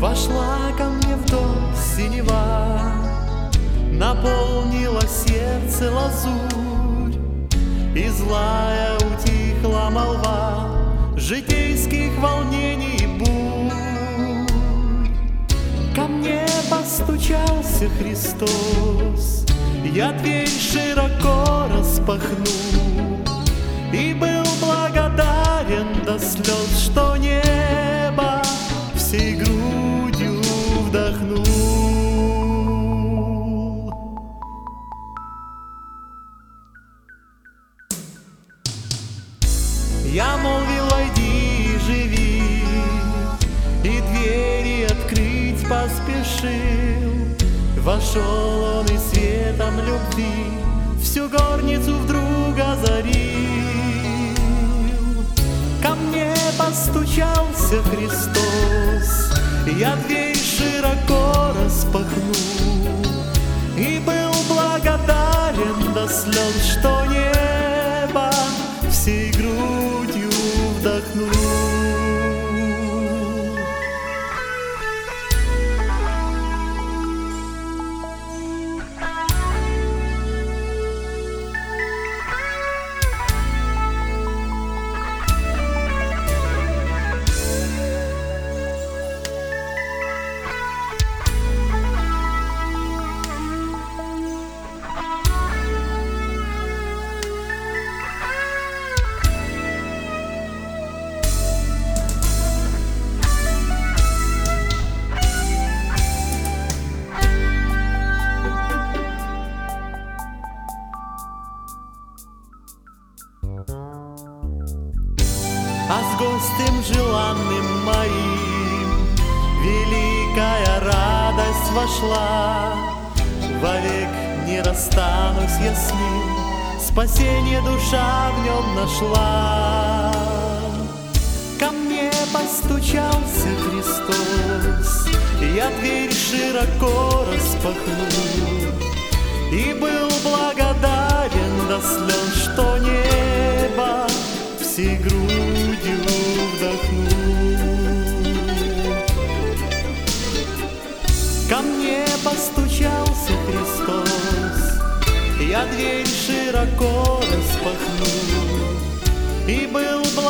Вошла ко мне в дом синева, наполнила сердце лазурь, и злая утихла молва житейских волнений и бурь. Ко мне постучался Христос, я дверь широко распахнул, и был благодарен до слез, что небо всей грудью вдохнул. Я молвил: войди, живи, и двери открыть поспешил. Вошел он и светом любви всю горницу вдруг озарил. Ко мне постучался Христос, я дверь широко распахнул, и был благодарен до слез, что небо всей грудью вдохнул. А с гостем желанным моим великая радость вошла. Вовек не расстанусь я с ним, спасение душа в нем нашла. Ко мне постучался Христос, я дверь широко распахнул, и был благодарен до слез, что небо всей грудью вдохнул. Ко мне постучался Христос, я дверь широко распахнул, и был благодарен